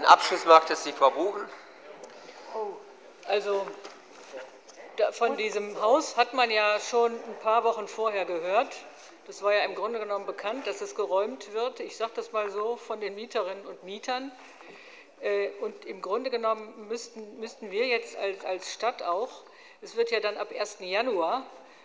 Abschluss macht es die Frau Buchen. Also von diesem Haus hat man ja schon ein paar Wochen vorher gehört. Das war ja im Grunde genommen bekannt, dass es geräumt wird. Ich sage das mal so, von den Mieterinnen und Mietern. Und im Grunde genommen müssten wir jetzt als Stadt auch, es wird ja dann ab 1. Januar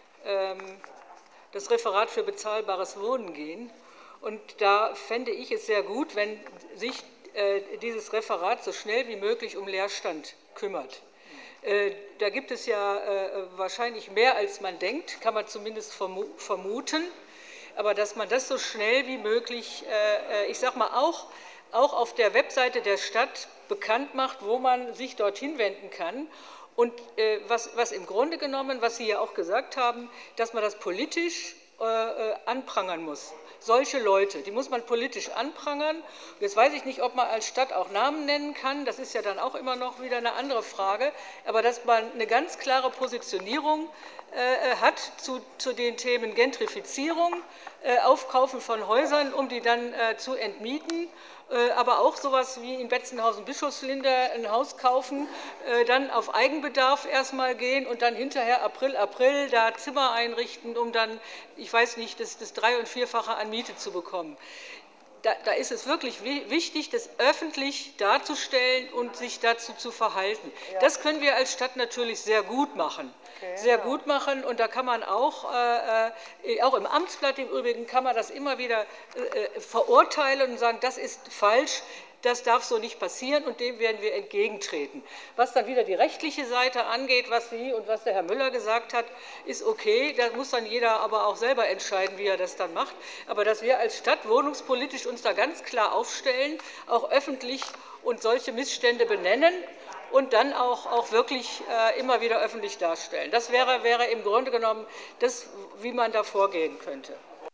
das Referat für bezahlbares Wohnen gehen. Und da fände ich es sehr gut, wenn sich dieses Referat so schnell wie möglich um Leerstand kümmert. Da gibt es ja wahrscheinlich mehr, als man denkt, kann man zumindest vermuten. Aber dass man das so schnell wie möglich, ich sage mal, auch auf der Webseite der Stadt bekannt macht, wo man sich dorthin wenden kann. Und was im Grunde genommen, was Sie ja auch gesagt haben, dass man das politisch anprangern muss. Solche Leute, die muss man politisch anprangern. Jetzt weiß ich nicht, ob man als Stadt auch Namen nennen kann. Das ist ja dann auch immer noch wieder eine andere Frage. Aber dass man eine ganz klare Positionierung hat zu den Themen Gentrifizierung, Aufkaufen von Häusern, um die dann zu entmieten, aber auch so etwas wie in Betzenhausen-Bischofslinde ein Haus kaufen, dann auf Eigenbedarf erst einmal gehen und dann hinterher April da Zimmer einrichten, um dann, ich weiß nicht, das 3- und 4-fache an Miete zu bekommen. Da ist es wirklich wichtig, das öffentlich darzustellen und sich dazu zu verhalten. Das können wir als Stadt natürlich sehr gut machen. Sehr gut machen. Und da kann man auch im Amtsblatt im Übrigen, kann man das immer wieder verurteilen und sagen, das ist falsch. Das darf so nicht passieren, und dem werden wir entgegentreten. Was dann wieder die rechtliche Seite angeht, was Sie und was der Herr Müller gesagt hat, ist okay. Da muss dann jeder aber auch selber entscheiden, wie er das dann macht. Aber dass wir als Stadt wohnungspolitisch uns da ganz klar aufstellen, auch öffentlich und solche Missstände benennen und dann auch wirklich immer wieder öffentlich darstellen. Das wäre im Grunde genommen das, wie man da vorgehen könnte.